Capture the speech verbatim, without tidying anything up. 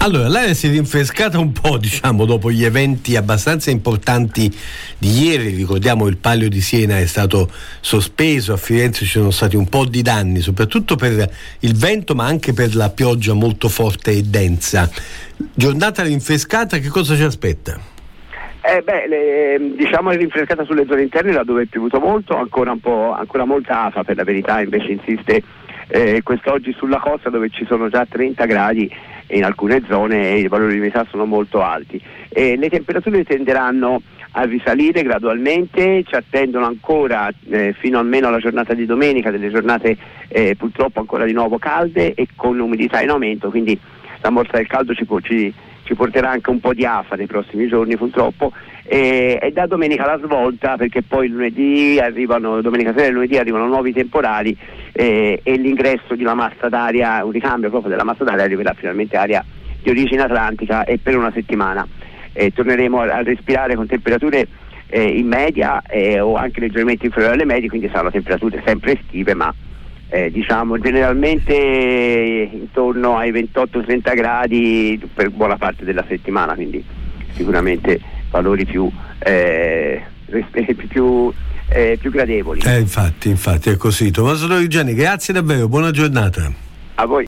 Allora, l'aria si è rinfrescata un po', diciamo, dopo gli eventi abbastanza importanti di ieri. Ricordiamo il Palio di Siena è stato sospeso, a Firenze ci sono stati un po' di danni, soprattutto per il vento ma anche per la pioggia molto forte e densa. Giornata rinfrescata, che cosa ci aspetta? Eh beh, le, diciamo è rinfrescata sulle zone interne, là dove è piovuto molto, ancora un po', ancora molta afa per la verità, invece insiste eh, quest'oggi sulla costa dove ci sono già trenta gradi e in alcune zone i valori di umidità sono molto alti. E le temperature tenderanno a risalire gradualmente, ci attendono ancora eh, fino almeno alla giornata di domenica, delle giornate eh, purtroppo ancora di nuovo calde e con umidità in aumento, quindi la morsa del caldo ci, ci, ci porterà anche un po' di afa nei prossimi giorni purtroppo, e, e da domenica la svolta, perché poi lunedì arrivano, domenica sera e lunedì arrivano nuovi temporali e, e l'ingresso di una massa d'aria, un ricambio proprio della massa d'aria, arriverà finalmente aria di origine atlantica e per una settimana eh, torneremo a, a respirare con temperature eh, in media eh, o anche leggermente inferiori alle medie, quindi saranno temperature sempre estive ma Eh, diciamo generalmente intorno ai ventotto trenta gradi per buona parte della settimana, quindi sicuramente valori più eh, più, eh, più gradevoli. Eh, infatti, infatti è così. Tommaso Torrigiani, grazie davvero, buona giornata. A voi.